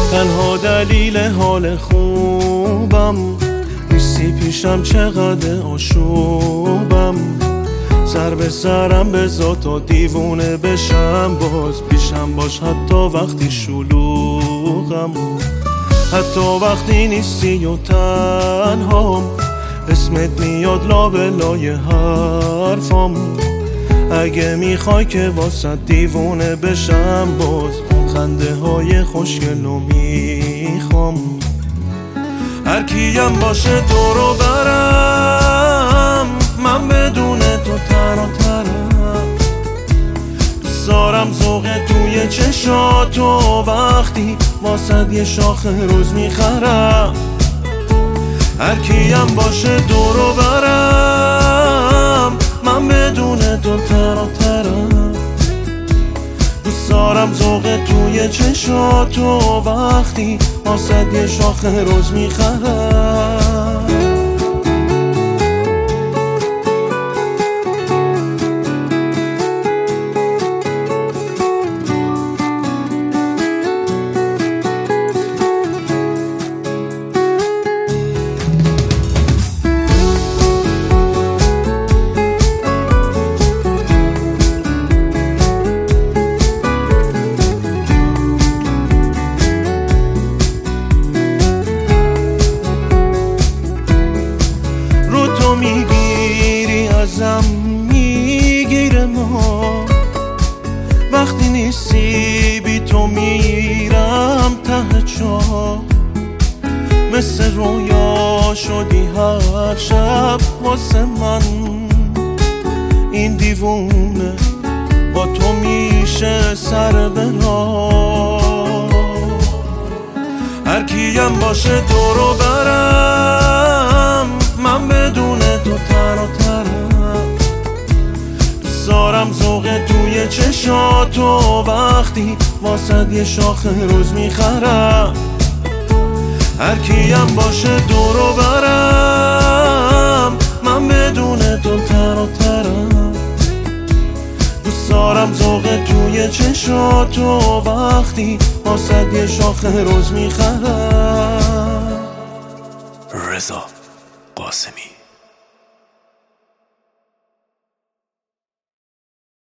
تنها دلیل حال خوبم نیستی پیشم، چقدر آشوبم. سر به سرم بذار تا دیوونه بشم، باز پیشم باش حتی وقتی شلوغم. حتی وقتی نیستی و تنهام، اسمت میاد لابلای حرفام. اگه میخوای که واسه دیوونه بشم، باز اون خنده های خوشگلو میخوام. هر کیم باشه تو رو برم، من بدون تو تنها ترم. دوست دارم ذوق توی چشاتو، وقتی واسه یه شاخ روز میخرم. هر کیم باشه تو رو برم، من بدون تو تنها ترم. دوست دارم ذوق توی چشاتو، وقتی واسه یه شاخ روز میخرم. میگیری ازم میگیره ما، وقتی نیستی بی تو میرم ته چاه. مثل رویا شدی هر شب واسه من، این دیوونه با تو میشه سر به راه. هر کیم باشه تو رو برم، من بدون تو تنها ترم. دوست دارم ذوق توی چشاتو، وقتی واسه یه شاخ روز میخرم. هر کیم باشه تو رو برم، من بدون تو تنها ترم. دوست دارم ذوق توی چشاتو، وقتی واسه یه شاخ روز میخرم. رضا قاسمی.